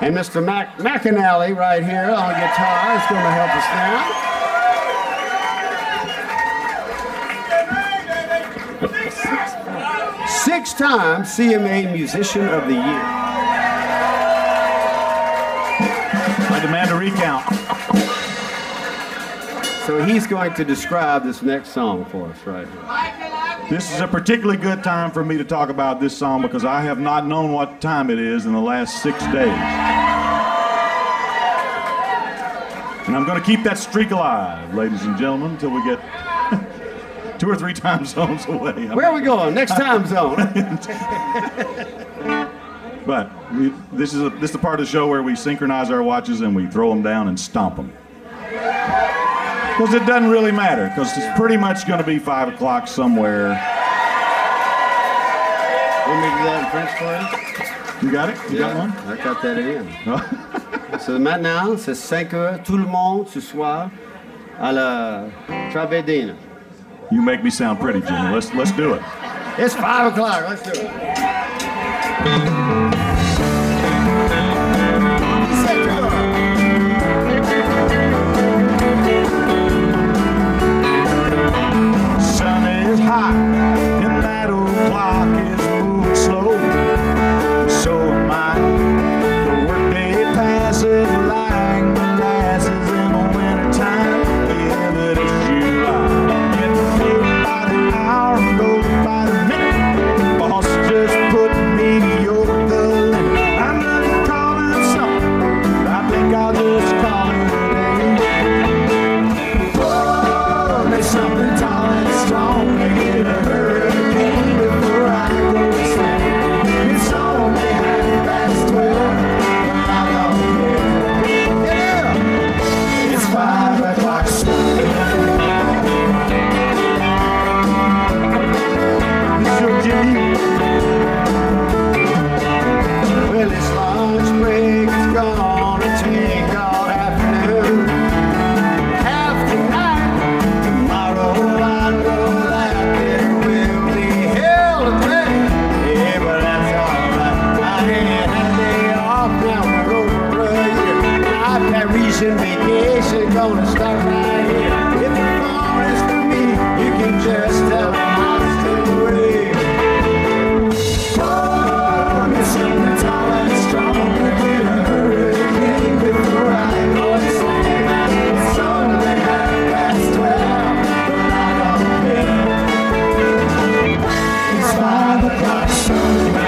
And Mr. McAnally right here on guitar is going to help us now. Six-time CMA Musician of the Year. I demand a recount. So he's going to describe this next song for us right here. This is a particularly good time for me to talk about this song because I have not known what time it is in the last 6 days. And I'm going to keep that streak alive, ladies and gentlemen, until we get 2 or 3 time zones away. Where are we going? Next time zone. But this is the part of the show where we synchronize our watches and we throw them down and stomp them. Because it doesn't really matter, because it's pretty much going to be 5 o'clock somewhere. Want me to do that in French for you? You got it? You got one? I got that in. So maintenant, c'est 5 heures. Tout le monde ce soir à la Travedina. You make me sound pretty, Jimmy. Let's do it. It's 5 o'clock. Let's do it. Sun is hot and that old clock is moving slow. So am I. The workday passes like molasses in the wintertime. Yeah, but it's July. Getting paid by the hour and goes by the minute. Boss just put me over the limit. I'm gonna call it something. I think I'll just call it a day. Oh, there's something tall and strong. Get a hurricane before I go to sleep. It's only 12:30. I don't care. Yeah. It's 5 o'clock. Sure, Jimmy. Well, this lunch break is gonna take all afternoon. Half tonight, tomorrow I know that there will be hell to pay. Yeah, but that's alright. I ain't had a day off now for over a year. My Parisian vacation gonna start right here. If the phone is for me, you can just tell me I'll stay away. Oh, there's something tall and strong. Get a hurricane before I go to sleep. It's only 12:30, but I don't care. It's 5 o'clock somewhere.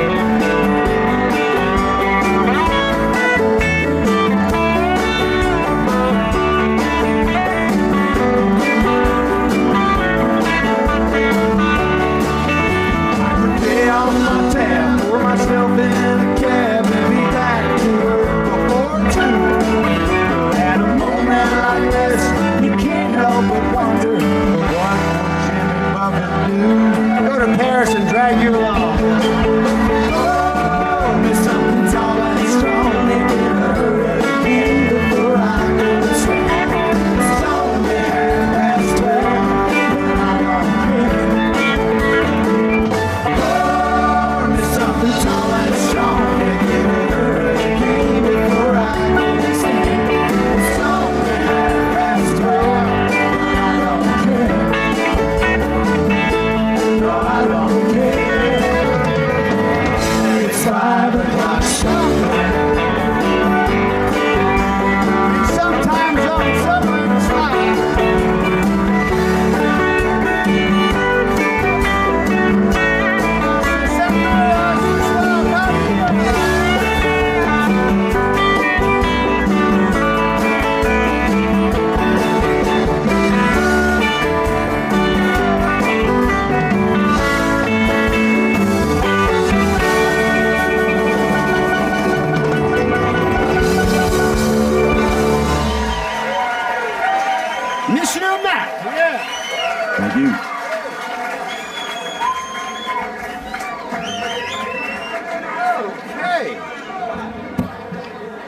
I could pay off my tab, pour myself in a cab, and be back to work before 2. At a moment like this, you can't help but wonder what would Jimmy Buffett do? Go to Paris and drag you along. Oh, there's something tall and strong. They get a hurricane before I go to sleep. It's only 12:30, but I don't care. Oh, there's something tall and strong. They get a hurricane before I go to sleep. It's only 12:30, but I don't care. No, I don't care. It's 5 o'clock somewhere. Sometimes on someone's slide. Monsieur Mac. Yeah. Thank you.